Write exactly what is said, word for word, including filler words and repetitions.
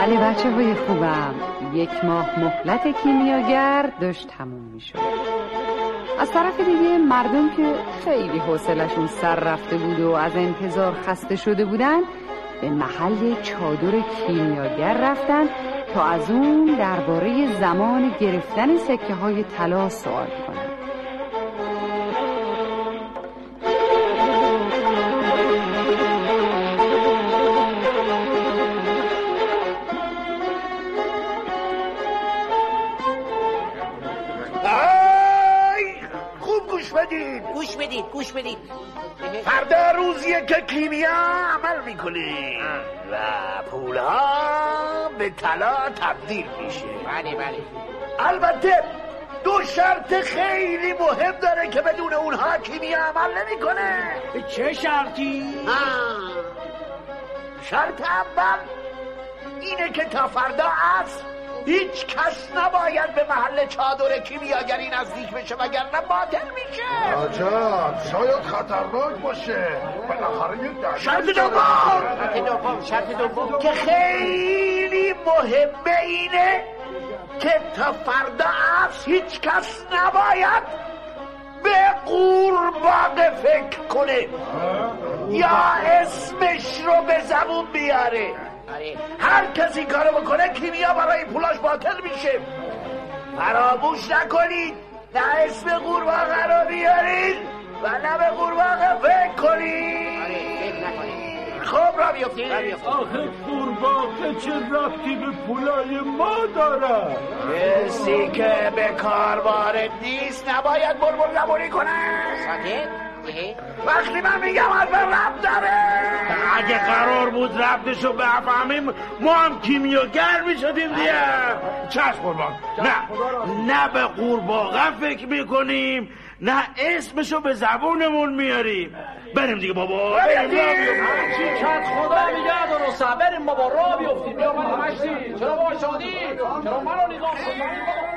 بله بچه های خوبم، یک ماه مهلت کیمیاگر داشت تموم می شد. از طرف دیگه مردم که خیلی حوصله‌شون سر رفته بود و از انتظار خسته شده بودن به محل چادر کیمیاگر رفتن تا از اون درباره زمان گرفتن سکه های طلا سوال کنن. گوش بدید گوش بدید فردا روزیه که کیمیا عمل میکنه و پولها به طلا تبدیل میشه. بله بله. البته دو شرط خیلی مهم داره که بدون اونها کیمیا عمل نمیکنه. چه شرطی؟ شرط اول اینه که تا فردا عصر هیچ کس نباید به محل چادر کیمیاگری نزدیک بشه وگرنه باطل میشه. عجب، شاید خطرناک باشه. بالاخره یه دلیل. شرط دوم شرط دوم شرط دوم که خیلی مهمه اینه که تا فردا عصر هیچ کس نباید به قورباغه فکر کنه یا اسمش رو به زبون بیاره. هر کسی کارو بکنه کیمیا برای پولاش باطل میشه. فراموش نکنید نه اسم قورباغه رو بیارید و نه به قورباغه فکر کنید. خب را بیفتید. آخه قورباغه چه ربطی به پولای ما داره؟ کسی که به کار وارد نیست نباید بربر نبوری کنه. ساکت. وقتی من میگم حرف ربط داره. اگه قرار بود ربطشو بفهمیم ما هم کیمیاگر میشدیم دیگه. چشم قربان. نه نه به قورباغه فکر میکنیم نه اسمشو به زبونمون میاریم. بریم دیگه بابا. بریم چی کت خدا میگه درسته. بریم بابا راه بیفتیم. بیا من همشتی. چرا باشادی؟ چرا منو نگاه کنید؟